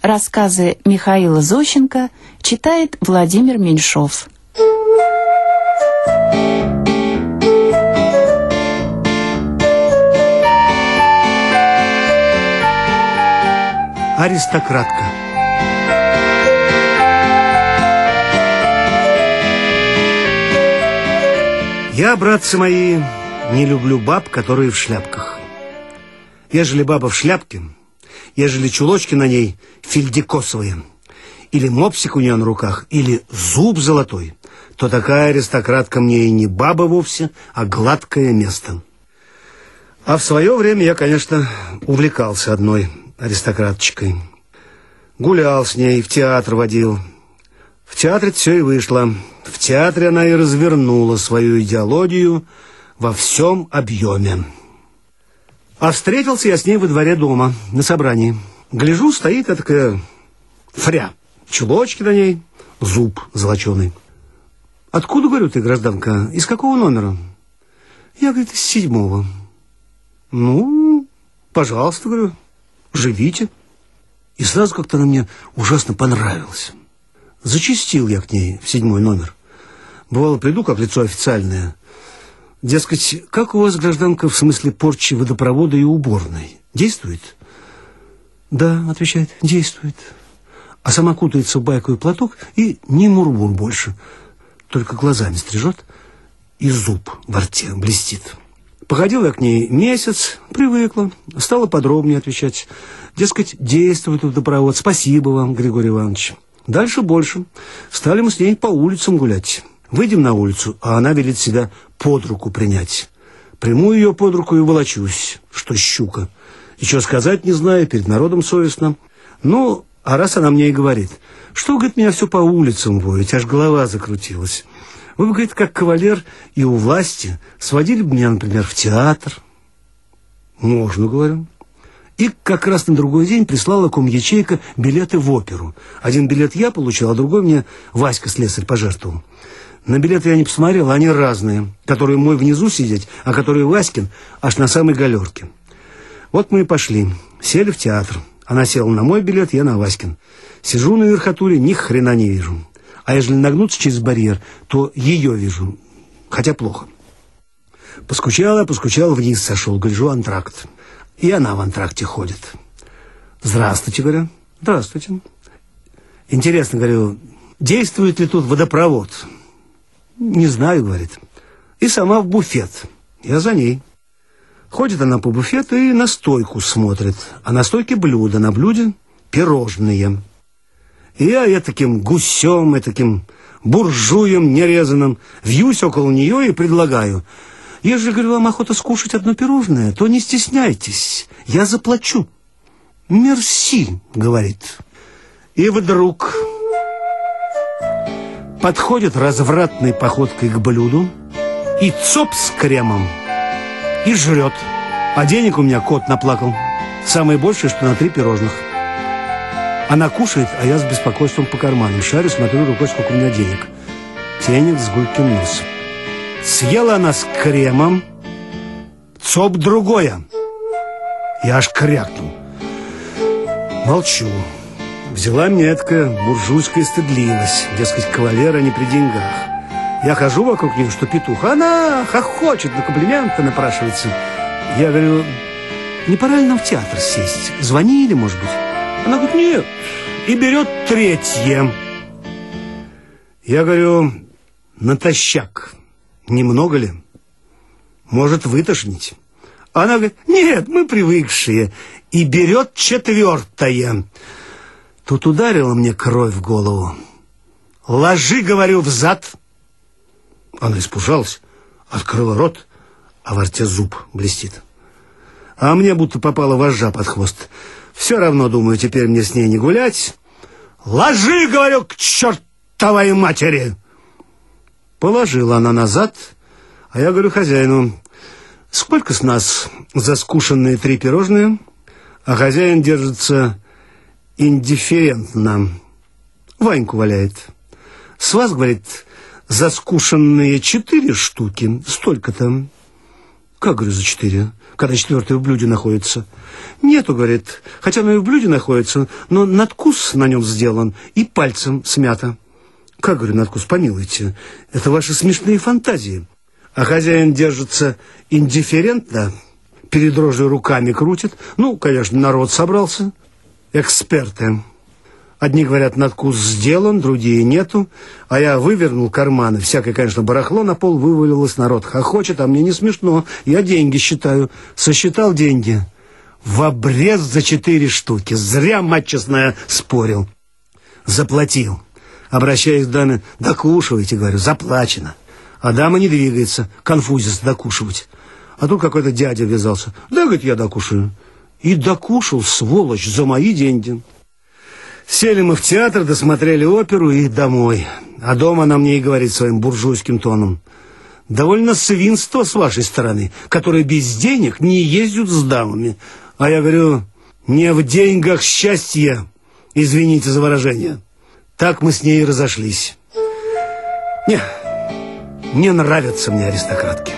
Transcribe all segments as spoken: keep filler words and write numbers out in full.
Рассказы Михаила Зощенко читает Владимир Меньшов. Аристократка. Я, братцы мои, не люблю баб, которые в шляпках. Ежели баба в шляпке, ежели чулочки на ней фельдикосовые, или мопсик у нее на руках, или зуб золотой, то такая аристократка мне и не баба вовсе, а гладкое место. А в свое время я, конечно, увлекался одной аристократочкой. Гулял с ней, в театр водил. В театре все и вышло. В театре она и развернула свою идеологию во всем объеме. А встретился я с ней во дворе дома, на собрании. Гляжу, стоит такая фря. Чулочки на ней, зуб золоченый. Откуда, говорю, ты, гражданка? Из какого номера? Я, говорит, из седьмого. Ну, пожалуйста, говорю, живите. И сразу как-то она мне ужасно понравилась. Зачастил я к ней в седьмой номер. Бывало, приду, как лицо официальное. Дескать, как у вас, гражданка, в смысле порчи водопровода и уборной? Действует? Да, отвечает, действует. А сама кутается в байковый платок и ни мурмур больше. Только глазами стрижет, и зуб во рте блестит. Походила я к ней месяц, привыкла, стала подробнее отвечать. Дескать, действует водопровод, спасибо вам, Григорий Иванович. Дальше больше. Стали мы с ней по улицам гулять. Выйдем на улицу, а она велит себя под руку принять. Приму ее под руку и волочусь, что щука. И что сказать не знаю, перед народом совестно. Ну, а раз она мне и говорит, что, говорит, меня все по улицам водить, аж голова закрутилась. Вы, говорит, как кавалер и у власти, сводили бы меня, например, в театр. Можно, говорю. И как раз на другой день прислала ком-ячейка билеты в оперу. Один билет я получил, а другой мне Васька слесарь пожертвовал. На билеты я не посмотрел, они разные. Которые мой внизу сидеть, а которые Васькин аж на самой галерке. Вот мы и пошли. Сели в театр. Она села на мой билет, я на Васькин. Сижу на верхотуре, ни хрена не вижу. А ежели нагнуться через барьер, то ее вижу, хотя плохо. Поскучала, поскучала, вниз сошел, гляжу, антракт. И она в антракте ходит. Здравствуйте, говорю. Здравствуйте. Интересно, говорю, действует ли тут водопровод? Не знаю, говорит. И сама в буфет. Я за ней. Ходит она по буфету и на стойку смотрит. А на стойке блюдо, на блюде пирожные. И я, я таким гусем, и таким буржуем нерезанным вьюсь около нее и предлагаю. Если, говорю, вам охота скушать одно пирожное, то не стесняйтесь, я заплачу. Мерси, говорит. И вдруг подходит развратной походкой к блюду и цоп с кремом и жрет. А денег у меня кот наплакал. Самое большее, что на три пирожных. Она кушает, а я с беспокойством по карману шарю, смотрю рукой, сколько у меня денег. Денег с гулькин нос. Съела она с кремом, цоп другое. Я аж крякнул. Молчу. Взяла мне такая буржуйская стыдливость. Дескать, кавалера не при деньгах. Я хожу вокруг них, что петух. Она хохочет, на комплименты напрашивается. Я говорю, не пора ли нам в театр сесть? Звонили, может быть? Она говорит, нет. И берет третье. Я говорю, натощак. Немного ли? Может вытошнить? Она говорит, нет, мы привыкшие. И берет четвертое. Тут ударила мне кровь в голову. Ложи, говорю, взад. Она испужалась, открыла рот, а во рте зуб блестит. А мне будто попала вожжа под хвост. Все равно, думаю, теперь мне с ней не гулять. Ложи, говорю, к чертовой матери. Положила она назад, а я говорю хозяину, сколько с нас за скушенные три пирожные? А хозяин держится индифферентно. Ваньку валяет. С вас, говорит, за скушенные четыре штуки, столько-то. Как, говорю, за четыре, когда четвертое в блюде находится? Нету, говорит, хотя оно и в блюде находится, но надкус на нем сделан и пальцем смято. Как, говорю, надкус, помилуйте, это ваши смешные фантазии. А хозяин держится индифферентно, перед рожей руками крутит. Ну, конечно, народ собрался, эксперты. Одни говорят, надкус сделан, другие нету. А я вывернул карманы. Всякое, конечно, барахло на пол вывалилось. Народ хохочет, а мне не смешно. Я деньги считаю. Сосчитал деньги. В обрез за четыре штуки. Зря, мать честная, спорил. Заплатил. Обращаюсь к даме. Докушивайте, говорю, заплачено. А дама не двигается. Конфузится докушивать. А тут какой-то дядя ввязался. Да, говорит, я докушаю. И докушал, сволочь, за мои деньги. Сели мы в театр, досмотрели оперу и домой. А дома она мне и говорит своим буржуйским тоном. Довольно свинство с вашей стороны, которые без денег не ездят с дамами. А я говорю, не в деньгах счастье, извините за выражение. Так мы с ней и разошлись. Не, не нравятся мне аристократки.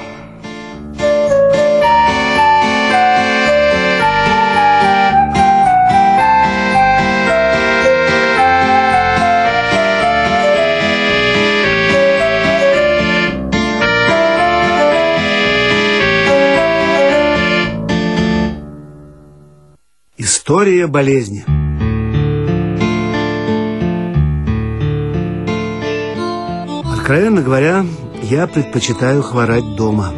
История болезни. Откровенно говоря, я предпочитаю хворать дома.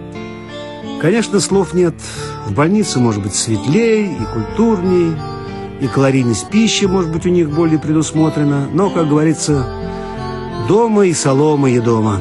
Конечно, слов нет. В больнице может быть светлее и культурней, и калорийность пищи может быть у них более предусмотрена. Но, как говорится, дома и солома едома.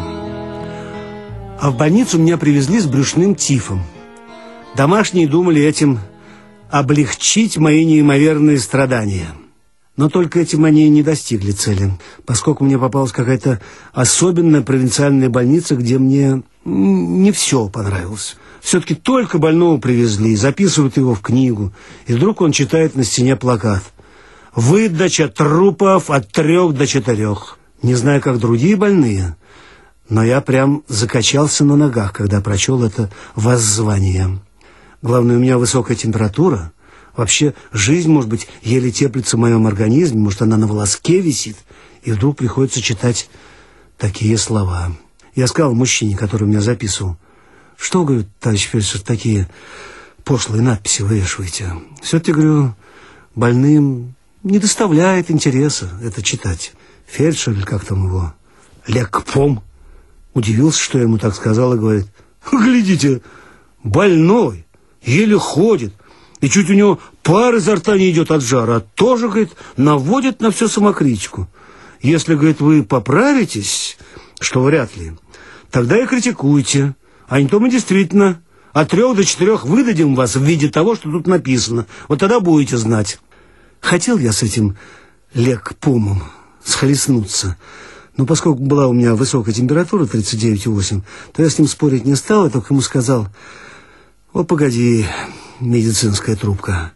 А в больницу меня привезли с брюшным тифом. Домашние думали этим облегчить мои неимоверные страдания. Но только этим они не достигли цели, поскольку мне попалась какая-то особенная провинциальная больница, где мне не все понравилось. Все-таки только больного привезли, записывают его в книгу, и вдруг он читает на стене плакат: «Выдача трупов от трех до четырех». Не знаю, как другие больные, но я прям закачался на ногах, когда прочел это воззвание. Главное, у меня высокая температура. Вообще, жизнь, может быть, еле теплится в моем организме, может, она на волоске висит. И вдруг приходится читать такие слова. Я сказал мужчине, который меня записывал: что, говорю, товарищ фельдшер, такие пошлые надписи вывешиваете? Все-таки, говорю, больным не доставляет интереса это читать. Фельдшер, или как там его, лекпом, удивился, что я ему так сказал, и говорит: глядите, больной, еле ходит, и чуть у него пар изо рта не идет от жара, а тоже, говорит, наводит на все самокритику. Если, говорит, вы поправитесь, что вряд ли, тогда и критикуйте, а не то мы действительно от трех до четырех выдадим вас в виде того, что тут написано. Вот тогда будете знать. Хотел я с этим лекпомом схлестнуться, но поскольку была у меня высокая температура, тридцать девять и восемь, то я с ним спорить не стал, я только ему сказал: «О, погоди, медицинская трубка,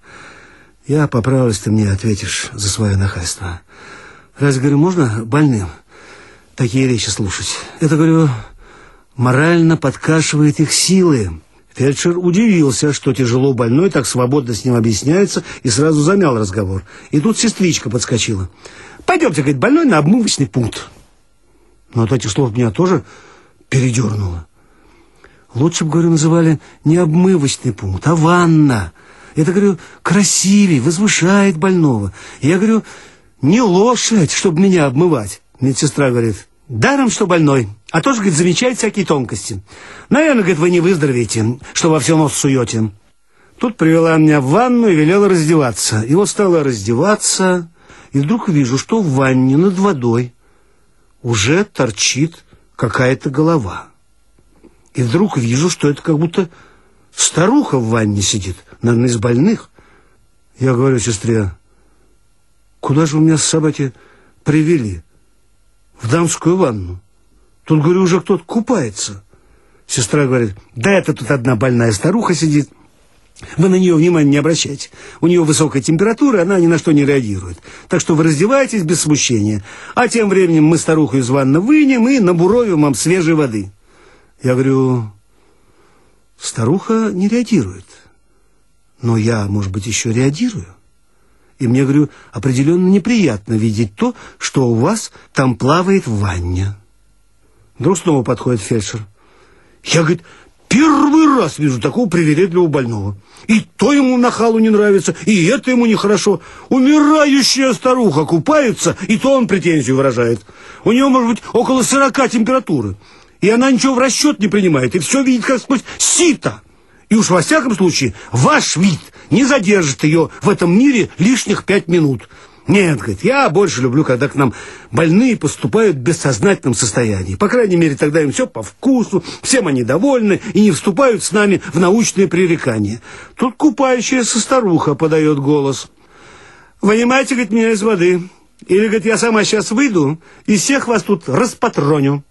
я поправлюсь, ты мне ответишь за свое нахальство. Разве, говорю, можно больным такие речи слушать? Это, говорю, морально подкашивает их силы». Фельдшер удивился, что тяжело больной так свободно с ним объясняется, и сразу замял разговор. И тут сестричка подскочила: «Пойдемте, говорит, больной на обмывочный пункт». Но от этих слов меня тоже передернуло. Лучше бы, говорю, называли не обмывочный пункт, а ванна. Это, говорю, красивее, возвышает больного. Я говорю, не лошадь, чтобы меня обмывать. Медсестра говорит: даром, что больной, а тоже, говорит, замечает всякие тонкости. Наверное, говорит, вы не выздоровеете, что во все нос суете. Тут привела меня в ванну и велела раздеваться. И вот стала раздеваться, и вдруг вижу, что в ванне над водой уже торчит какая-то голова. И вдруг вижу, что это как будто старуха в ванне сидит, наверное, из больных. Я говорю сестре: куда же вы меня с собаки привели? В дамскую ванну. Тут, говорю, уже кто-то купается. Сестра говорит: да это тут одна больная старуха сидит. Вы на нее внимания не обращайте. У нее высокая температура, она ни на что не реагирует. Так что вы раздеваетесь без смущения. А тем временем мы старуху из ванны вынем и набуровим вам свежей воды. Я говорю: Старуха не реагирует. Но я, может быть, еще реагирую. И мне, говорю, определенно неприятно видеть то, что у вас там плавает в ванне. Вдруг снова подходит фельдшер. Я, говорит, первый раз вижу такого привередливого больного. И то ему нахалу не нравится, и это ему нехорошо. Умирающая старуха купается, и то он претензию выражает. У нее, может быть, около сорока температуры. И она ничего в расчет не принимает, и все видит как сквозь сито. И уж во всяком случае, ваш вид не задержит ее в этом мире лишних пять минут. Нет, говорит, я больше люблю, когда к нам больные поступают в бессознательном состоянии. По крайней мере, тогда им все по вкусу, всем они довольны и не вступают с нами в научные пререкания. Тут купающаяся старуха подает голос. Вынимайте, говорит, меня из воды. Или, говорит, я сама сейчас выйду и всех вас тут распатроню.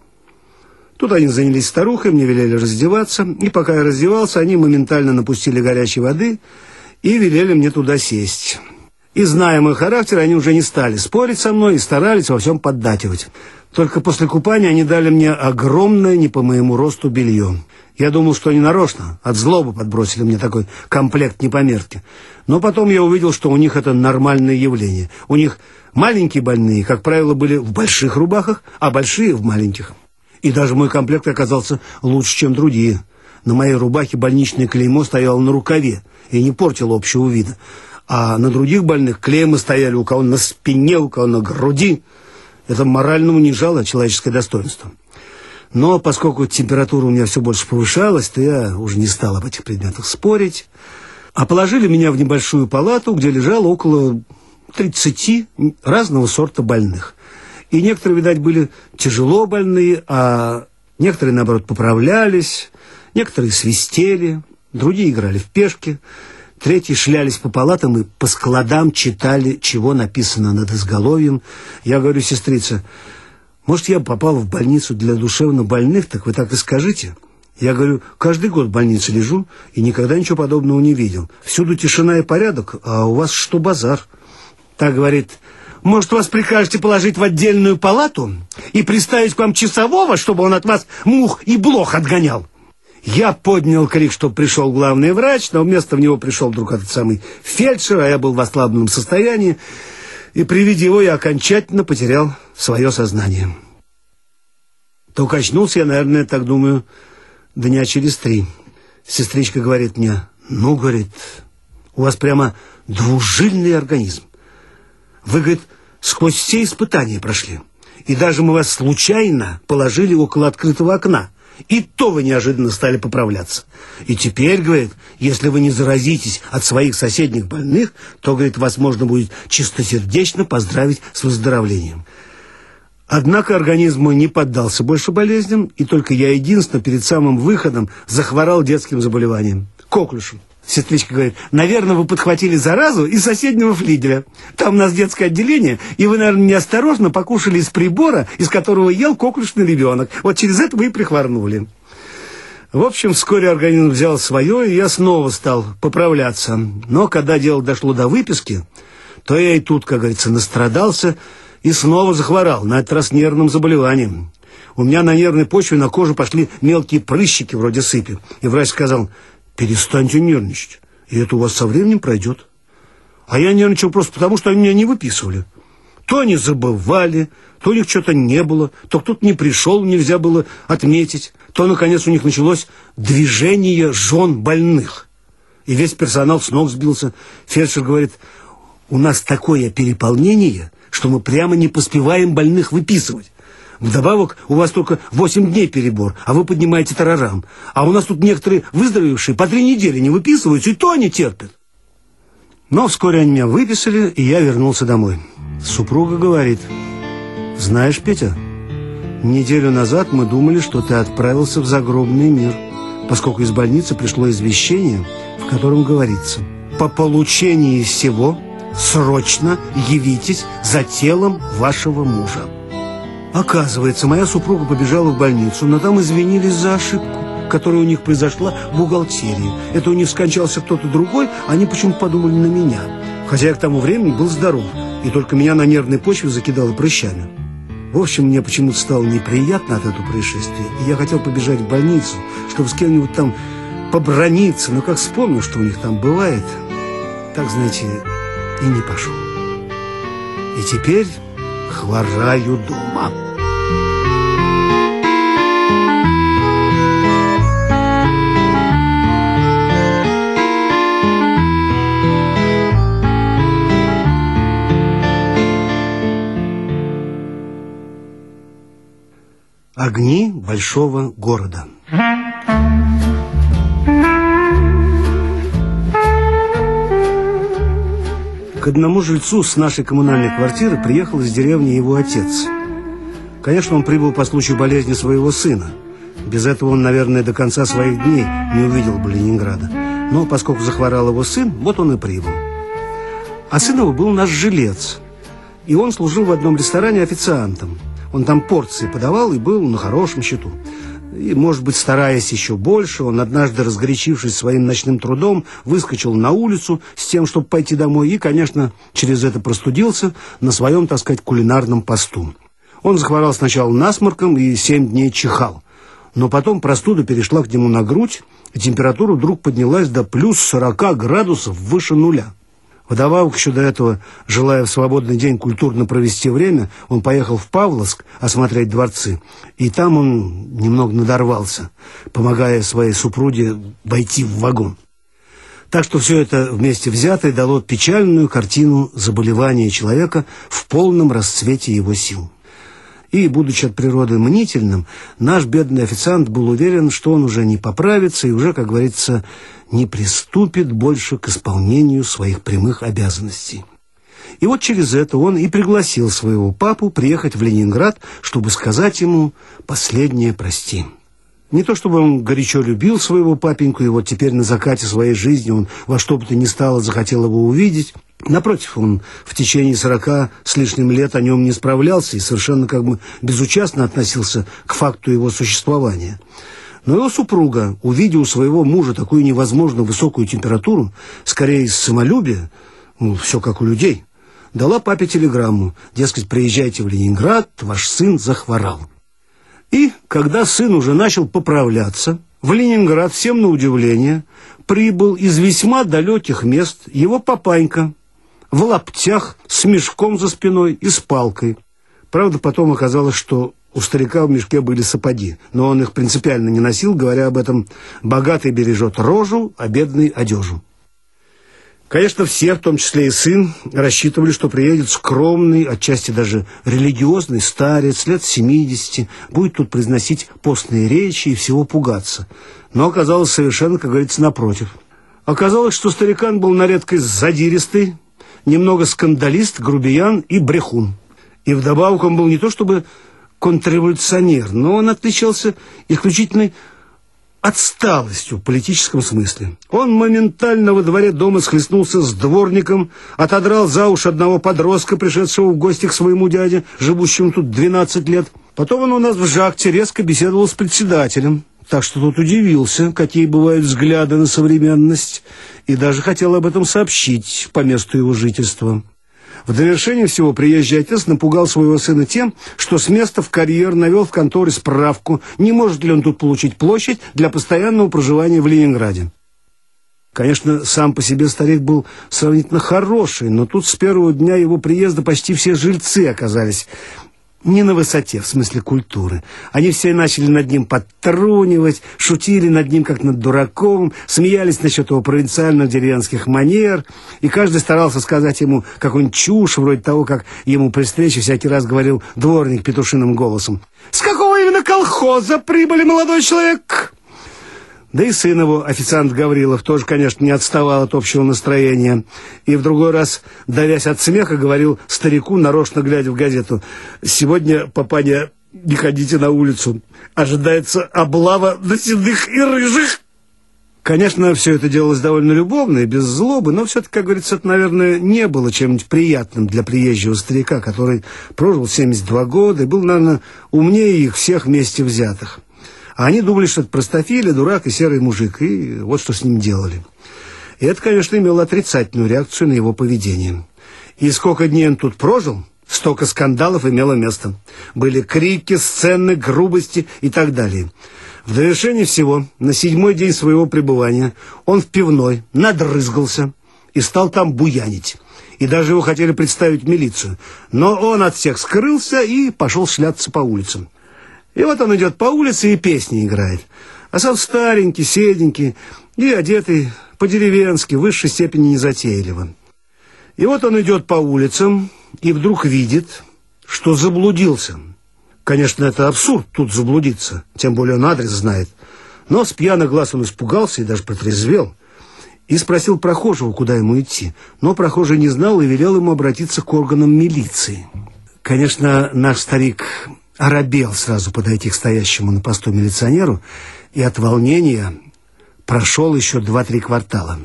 Тут они занялись старухой, мне велели раздеваться. И пока я раздевался, они моментально напустили горячей воды и велели мне туда сесть. И, зная мой характер, они уже не стали спорить со мной и старались во всем поддакивать. Только после купания они дали мне огромное, не по моему росту, белье. Я думал, что они нарочно, от злобы подбросили мне такой комплект непомерки. Но потом я увидел, что у них это нормальное явление. У них маленькие больные, как правило, были в больших рубахах, а большие в маленьких. И даже мой комплект оказался лучше, чем другие. На моей рубахе больничное клеймо стояло на рукаве и не портило общего вида. А на других больных клеймы стояли у кого на спине, у кого на груди. Это морально унижало человеческое достоинство. Но поскольку температура у меня все больше повышалась, то я уже не стал об этих предметах спорить. А положили меня в небольшую палату, где лежало около тридцати разного сорта больных. И некоторые, видать, были тяжело больные, а некоторые, наоборот, поправлялись, некоторые свистели, другие играли в пешки, третьи шлялись по палатам и по складам читали, чего написано над изголовьем. Я говорю, сестрица, может, я попал в больницу для душевнобольных, так вы так и скажите. Я говорю, каждый год в больнице лежу и никогда ничего подобного не видел. Всюду тишина и порядок, а у вас что базар? Так говорит, может, вас прикажете положить в отдельную палату и приставить к вам часового, чтобы он от вас мух и блох отгонял? Я поднял крик, чтобы пришел главный врач, но вместо него пришел вдруг этот самый фельдшер, а я был в ослабленном состоянии, и при виде его я окончательно потерял свое сознание. Только очнулся я, наверное, так думаю, дня через три. Сестричка говорит мне, ну, говорит, у вас прямо двужильный организм. Вы, говорит, сквозь все испытания прошли. И даже мы вас случайно положили около открытого окна. И то вы неожиданно стали поправляться. И теперь, говорит, если вы не заразитесь от своих соседних больных, то, говорит, вас можно будет чистосердечно поздравить с выздоровлением. Однако организм мой не поддался больше болезням, и только я единственно перед самым выходом захворал детским заболеванием – коклюшем. Сестричка говорит, наверное, вы подхватили заразу из соседнего флигеля. Там у нас детское отделение, и вы, наверное, неосторожно покушали из прибора, из которого ел коклюшный ребенок. Вот через это вы и прихворнули. В общем, вскоре организм взял свое, и я снова стал поправляться. Но когда дело дошло до выписки, то я и тут, как говорится, настрадался и снова захворал, на этот раз нервным заболеванием. У меня на нервной почве на кожу пошли мелкие прыщики вроде сыпи. И врач сказал, перестаньте нервничать, и это у вас со временем пройдет. А я нервничал просто потому, что они меня не выписывали. То они забывали, то у них что-то не было, то кто-то не пришел, нельзя было отметить, то, наконец, у них началось движение жен больных. И весь персонал с ног сбился. Фельдшер говорит, у нас такое переполнение, что мы прямо не поспеваем больных выписывать. Вдобавок, у вас только восемь дней перебор, а вы поднимаете тарарам. А у нас тут некоторые выздоровевшие по три недели не выписываются, и то они терпят. Но вскоре они меня выписали, и я вернулся домой. Супруга говорит, знаешь, Петя, неделю назад мы думали, что ты отправился в загробный мир, поскольку из больницы пришло извещение, в котором говорится, по получении всего срочно явитесь за телом вашего мужа. Оказывается, моя супруга побежала в больницу, но там извинились за ошибку, которая у них произошла в бухгалтерии. Это у них скончался кто-то другой, они почему-то подумали на меня. Хотя я к тому времени был здоров, и только меня на нервной почве закидало прыщами. В общем, мне почему-то стало неприятно от этого происшествия, и я хотел побежать в больницу, чтобы с кем-нибудь там побраниться, но как вспомнил, что у них там бывает, так, знаете, и не пошел. И теперь хвораю дома. Огни большого города. К одному жильцу с нашей коммунальной квартиры приехал из деревни его отец. Конечно, он прибыл по случаю болезни своего сына. Без этого он, наверное, до конца своих дней не увидел бы Ленинграда. Но поскольку захворал его сын, вот он и прибыл. А сын его был наш жилец. И он служил в одном ресторане официантом. Он там порции подавал и был на хорошем счету. И, может быть, стараясь еще больше, он однажды, разгорячившись своим ночным трудом, выскочил на улицу с тем, чтобы пойти домой, и, конечно, через это простудился на своем, так сказать, кулинарном посту. Он захворал сначала насморком и семь дней чихал. Но потом простуда перешла к нему на грудь, и температура вдруг поднялась до плюс сорока градусов выше нуля. Вдобавок еще до этого, желая в свободный день культурно провести время, он поехал в Павловск осмотреть дворцы. И там он немного надорвался, помогая своей супруге войти в вагон. Так что все это вместе взятое дало печальную картину заболевания человека в полном расцвете его сил. И, будучи от природы мнительным, наш бедный официант был уверен, что он уже не поправится и уже, как говорится, не приступит больше к исполнению своих прямых обязанностей. И вот через это он и пригласил своего папу приехать в Ленинград, чтобы сказать ему последнее «прости». Не то чтобы он горячо любил своего папеньку, и вот теперь на закате своей жизни он во что бы то ни стало захотел его увидеть. Напротив, он в течение сорока с лишним лет о нем не справлялся и совершенно как бы безучастно относился к факту его существования. Но его супруга, увидев у своего мужа такую невозможно высокую температуру, скорее из самолюбия, ну, все как у людей, дала папе телеграмму, дескать, приезжайте в Ленинград, ваш сын захворал. И, когда сын уже начал поправляться, в Ленинград, всем на удивление, прибыл из весьма далеких мест его папанька в лаптях, с мешком за спиной и с палкой. Правда, потом оказалось, что у старика в мешке были сапоги, но он их принципиально не носил, говоря об этом: «Богатый бережет рожу, а бедный одежу». Конечно, все, в том числе и сын, рассчитывали, что приедет скромный, отчасти даже религиозный старец, лет семидесяти, будет тут произносить постные речи и всего пугаться. Но оказалось совершенно, как говорится, напротив. Оказалось, что старикан был на редкость задиристый, немного скандалист, грубиян и брехун. И вдобавок он был не то чтобы контрреволюционер, но он отличался исключительной отсталостью в политическом смысле. Он моментально во дворе дома схлестнулся с дворником, отодрал за уши одного подростка, пришедшего в гости к своему дяде, живущему тут двенадцать лет. Потом он у нас в Жакте резко беседовал с председателем, так что тот удивился, какие бывают взгляды на современность, и даже хотел об этом сообщить по месту его жительства. В довершение всего приезжий отец напугал своего сына тем, что с места в карьер навел в конторе справку, не может ли он тут получить площадь для постоянного проживания в Ленинграде. Конечно, сам по себе старик был сравнительно хороший, но тут с первого дня его приезда почти все жильцы оказались не на высоте, в смысле культуры. Они все начали над ним подтрунивать, шутили над ним как над дураком, смеялись насчет его провинциальных деревенских манер, и каждый старался сказать ему какую-нибудь чушь, вроде того, как ему при встрече всякий раз говорил дворник петушиным голосом: «С какого именно колхоза прибыли, молодой человек?» Да и сын его, официант Гаврилов, тоже, конечно, не отставал от общего настроения. И в другой раз, давясь от смеха, говорил старику, нарочно глядя в газету: «Сегодня, папаня, не ходите на улицу. Ожидается облава до седых и рыжих». Конечно, все это делалось довольно любовно и без злобы, но все-таки, как говорится, это, наверное, не было чем-нибудь приятным для приезжего старика, который прожил семьдесят два года и был, наверное, умнее их всех вместе взятых. А они думали, что это простофиля, дурак и серый мужик, и вот что с ним делали. И это, конечно, имело отрицательную реакцию на его поведение. И сколько дней он тут прожил, столько скандалов имело место. Были крики, сцены, грубости и так далее. В довершение всего, на седьмой день своего пребывания он в пивной надрызгался и стал там буянить. И даже его хотели представить в милицию. Но он от всех скрылся и пошел шляться по улицам. И вот он идет по улице и песни играет. А сам старенький, седенький и одетый по-деревенски, в высшей степени незатейливо. И вот он идет по улицам и вдруг видит, что заблудился. Конечно, это абсурд тут заблудиться, тем более он адрес знает. Но с пьяных глаз он испугался и даже протрезвел. И спросил прохожего, куда ему идти. Но прохожий не знал и велел ему обратиться к органам милиции. Конечно, наш старик оробел сразу подойти к стоящему на посту милиционеру и от волнения прошел еще два-три квартала.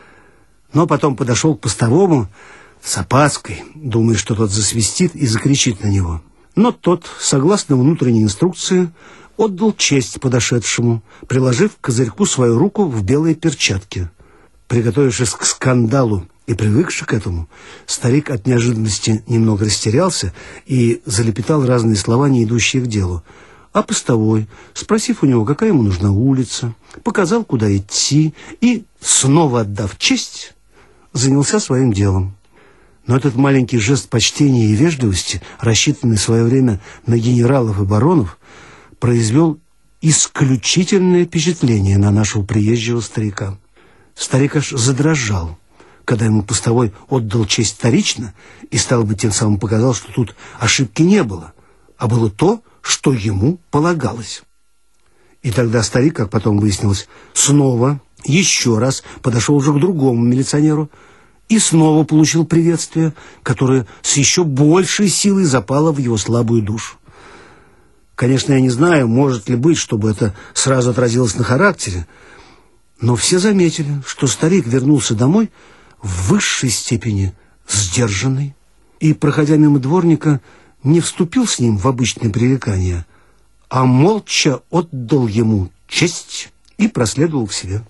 Но потом подошел к постовому с опаской, думая, что тот засвистит и закричит на него. Но тот, согласно внутренней инструкции, отдал честь подошедшему, приложив к козырьку свою руку в белой перчатке. Приготовившись к скандалу и привыкший к этому, старик от неожиданности немного растерялся и залепетал разные слова, не идущие к делу. А постовой, спросив у него, какая ему нужна улица, показал, куда идти, и, снова отдав честь, занялся своим делом. Но этот маленький жест почтения и вежливости, рассчитанный в свое время на генералов и баронов, произвел исключительное впечатление на нашего приезжего старика. Старик аж задрожал, когда ему постовой отдал честь вторично, и, стало быть, тем самым показал, что тут ошибки не было, а было то, что ему полагалось. И тогда старик, как потом выяснилось, снова, еще раз подошел уже к другому милиционеру и снова получил приветствие, которое с еще большей силой запало в его слабую душу. Конечно, я не знаю, может ли быть, чтобы это сразу отразилось на характере, но все заметили, что старик вернулся домой в высшей степени сдержанный и, проходя мимо дворника, не вступил с ним в обычное пререкание, а молча отдал ему честь и проследовал к себе.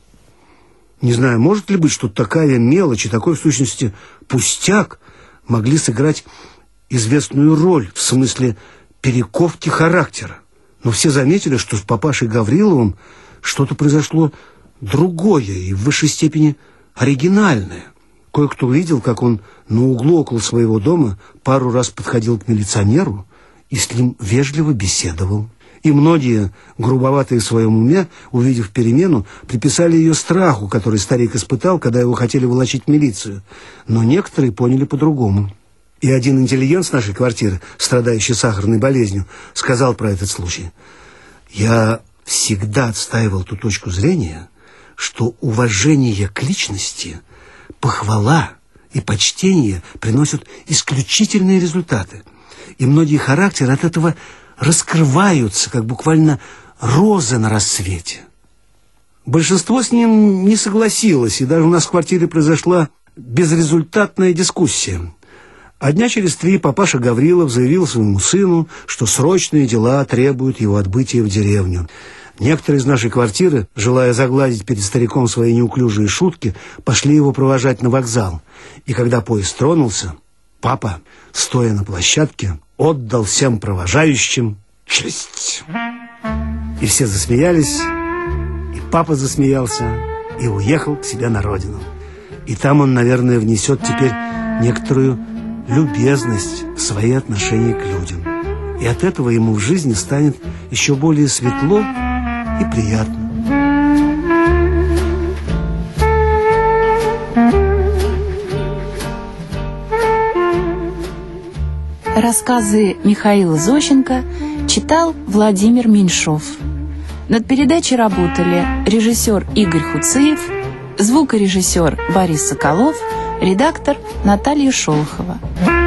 Не знаю, может ли быть, что такая мелочь и такой, в сущности, пустяк могли сыграть известную роль в смысле перековки характера. Но все заметили, что с папашей Гавриловым что-то произошло другое и в высшей степени оригинальное. Кое-кто видел, как он на углу около своего дома пару раз подходил к милиционеру и с ним вежливо беседовал. И многие, грубоватые в своем уме, увидев перемену, приписали ее страху, который старик испытал, когда его хотели волочить в милицию. Но некоторые поняли по-другому. И один интеллигент с нашей квартиры, страдающий сахарной болезнью, сказал про этот случай: «Я всегда отстаивал ту точку зрения, что уважение к личности, похвала и почтение приносят исключительные результаты. И многие характеры от этого раскрываются, как буквально розы на рассвете». Большинство с ним не согласилось, и даже у нас в квартире произошла безрезультатная дискуссия. А дня через три папаша Гаврилов заявил своему сыну, что срочные дела требуют его отбытия в деревню. Некоторые из нашей квартиры, желая загладить перед стариком свои неуклюжие шутки, пошли его провожать на вокзал. И когда поезд тронулся, папа, стоя на площадке, отдал всем провожающим честь. И все засмеялись, и папа засмеялся, и уехал к себе на родину. И там он, наверное, внесет теперь некоторую любезность в свои отношения к людям. И от этого ему в жизни станет еще более светло и приятно. Рассказы Михаила Зощенко читал Владимир Меньшов. Над передачей работали режиссер Игорь Хуциев, звукорежиссер Борис Соколов, редактор Наталья Шолохова.